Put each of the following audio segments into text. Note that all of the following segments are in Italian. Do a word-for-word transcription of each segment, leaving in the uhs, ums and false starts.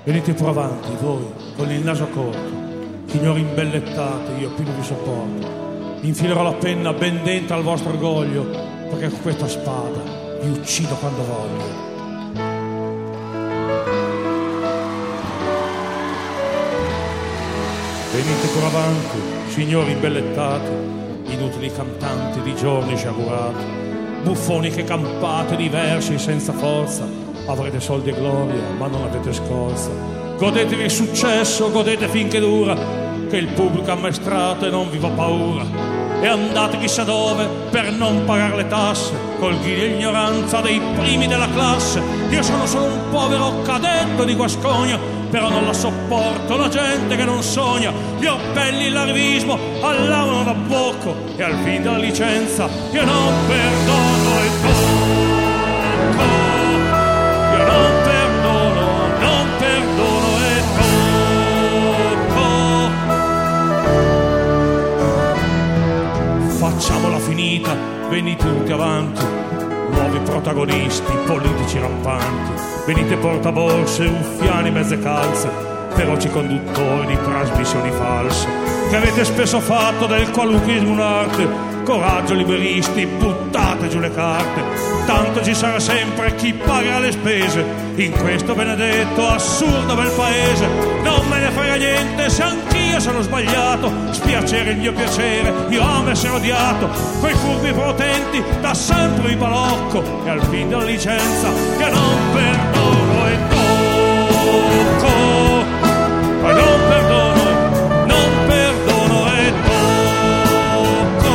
Venite pure avanti, voi, con il naso corto, signori imbellettate, io più non vi sopporto. Infilerò la penna ben dentro al vostro orgoglio, perché con questa spada vi uccido quando voglio. Venite pure avanti, signori imbellettati, inutili cantanti di giorni sciagurati, buffoni che campate di versi senza forza. Avrete soldi e gloria, ma non avete scorza. Godetevi il successo, godete finché dura, che il pubblico ammaestrato e non vi fa paura. E andate chissà dove per non pagare le tasse, col ghino e l'ignoranza dei primi della classe. Io sono solo un povero cadetto di Guascogna, però non la sopporto la gente che non sogna. Gli appelli, l'arrivismo allavano da bocco, e al fin della licenza io non perdono e tocco. Io non perdono, non perdono e tocco. Facciamola finita, venite tutti avanti, nuovi protagonisti, politici rampanti. Venite portaborse, uffiani, mezze calze, feroci conduttori di trasmissioni false, che avete spesso fatto del qualunquismo un'arte. Coraggio liberisti, buttate giù le carte, tanto ci sarà sempre chi pagherà le spese in questo benedetto assurdo bel paese. Non me ne frega niente se anch'io sono sbagliato, spiacere il mio piacere, io amo essere odiato. Quei furbi potenti da sempre mi balocco, e al fin della licenza che non perdono e tocco. Ma non perdono, non perdono e tocco.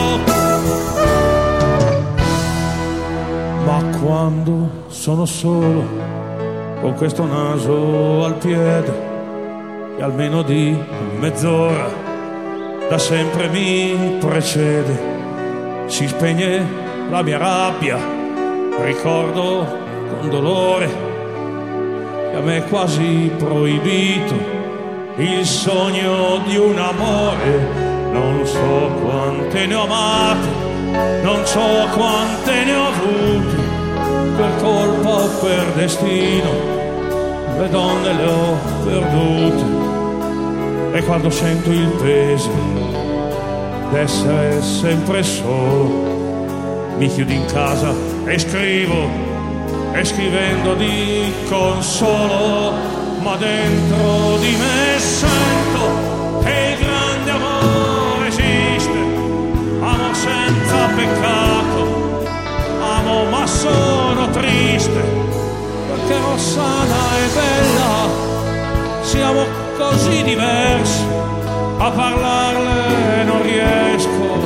Ma quando sono solo, con questo naso al piede, e almeno di mezz'ora da sempre mi precede, si spegne la mia rabbia, ricordo con dolore che a me è quasi proibito il sogno di un amore. Non so quante ne ho amate, non so quante ne ho avute, per colpa o per destino le donne le ho perdute. E quando sento il peso d'essere sempre solo, mi chiudo in casa e scrivo, e scrivendo di consolo, ma dentro di me sento che il grande amore esiste. Amo senza peccato, amo ma sono triste, perché Rossana è bella, siamo così diversi, a parlarle non riesco.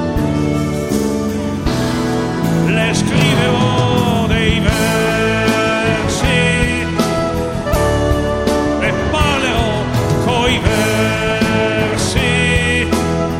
Le scrivevo dei versi e parlerò coi versi.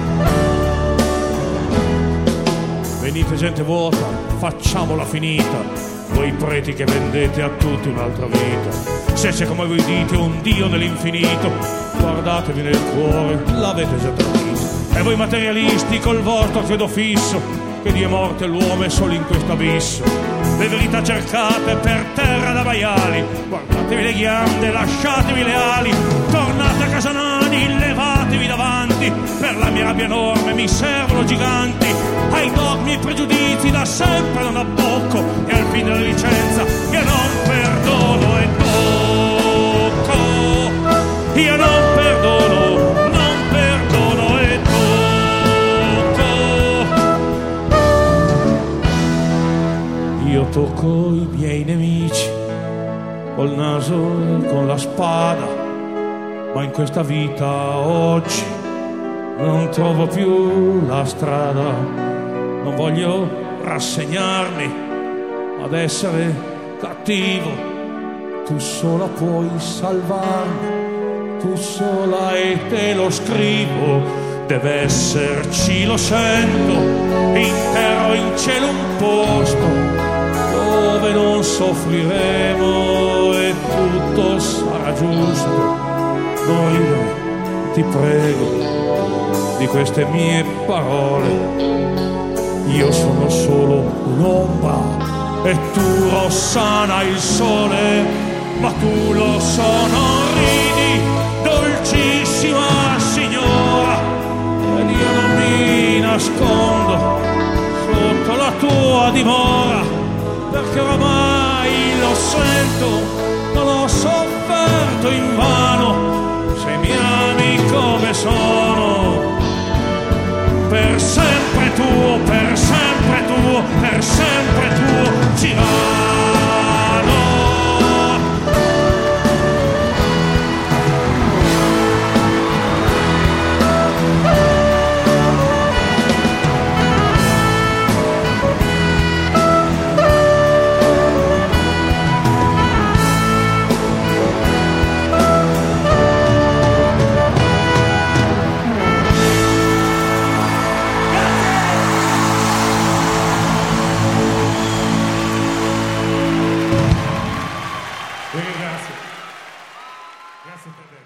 Venite gente vuota, facciamola finita, voi preti che vendete a tutti un'altra vita. Se c'è, come voi dite, un Dio nell'infinito, guardatevi nel cuore, l'avete già tradito. E voi materialisti col vostro credo fisso, che Dio è morto e l'uomo è solo in questo abisso. Le verità cercate per terra da maiali, guardatevi le ghiande, lasciatevi le ali, tornate a casa nani, levatevi davanti, per la mia rabbia enorme mi servono giganti. Ai dogmi e pregiudizi da sempre non abbocco, e al fine della licenza io non perdono e tocco. Io non perdono, non perdono e tocco. Io tocco i miei nemici col naso e con la spada, ma in questa vita oggi non trovo più la strada. Non voglio rassegnarmi ad essere cattivo, tu sola puoi salvarmi, tu sola e te lo scrivo. Deve esserci, lo sento, in terra o in cielo un posto dove non soffriremo e tutto sarà giusto. Non ridere, ti prego, di queste mie parole. Io sono solo un'ombra e tu, Rossana, il sole. ma tu lo so, non ridi, dolcissima signora, ed io non mi nascondo sotto la tua dimora, perché oramai lo sento, non ho sofferto invano, se mi ami come sono, per sempre tuo, per sempre tuo, per sempre tuo, Cyrano. Grazie per